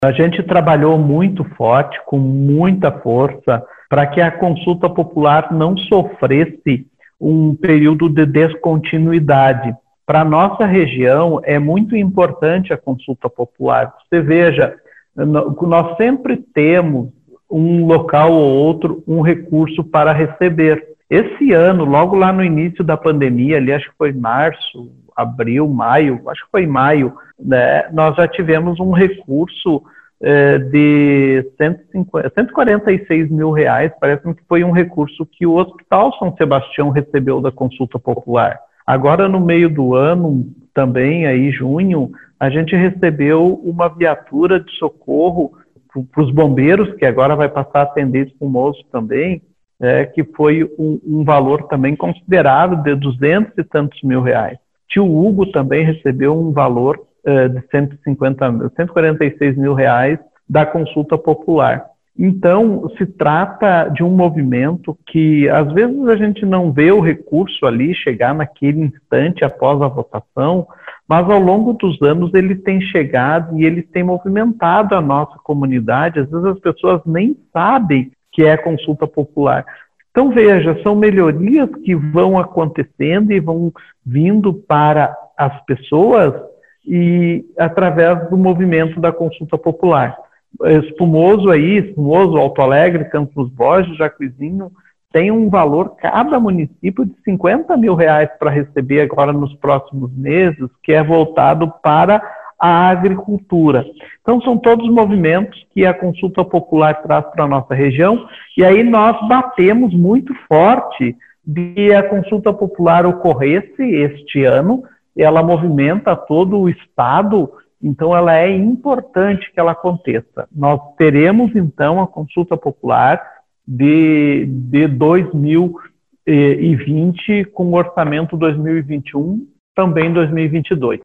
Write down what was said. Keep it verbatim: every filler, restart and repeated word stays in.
A gente trabalhou muito forte, com muita força, para que a consulta popular não sofresse um período de descontinuidade. Para a nossa região, é muito importante a consulta popular. Você veja, nós sempre temos um local ou outro, um recurso para receber. Esse ano, logo lá no início da pandemia, ali acho que foi março, abril, maio, acho que foi maio, né, nós já tivemos um recurso eh, de cento e cinquenta, cento e quarenta e seis mil reais, parece-me que foi um recurso que o Hospital São Sebastião recebeu da consulta popular. Agora, no meio do ano, também, aí, junho, a gente recebeu uma viatura de socorro para os bombeiros, que agora vai passar a atender espumoso também, é, que foi um, um valor também considerável de duzentos e tantos mil reais. Tio Hugo também recebeu um valor é, de cento e cinquenta, cento e quarenta e seis mil reais da consulta popular. Então, se trata de um movimento que, às vezes, a gente não vê o recurso ali chegar naquele instante após a votação, mas ao longo dos anos ele tem chegado e ele tem movimentado a nossa comunidade. Às vezes as pessoas nem sabem que é consulta popular. Então, veja, são melhorias que vão acontecendo e vão vindo para as pessoas e através do movimento da consulta popular. Espumoso aí, Espumoso, Alto Alegre, Campos Borges, Jacuizinho, tem um valor, cada município, de cinquenta mil reais para receber agora nos próximos meses, que é voltado para a agricultura. Então, são todos movimentos que a consulta popular traz para a nossa região, e aí nós batemos muito forte de a consulta popular ocorresse este ano, ela movimenta todo o estado. Então, ela é importante que ela aconteça. Nós teremos, então, a consulta popular de, de dois mil e vinte com o orçamento dois mil e vinte e um, também dois mil e vinte e dois.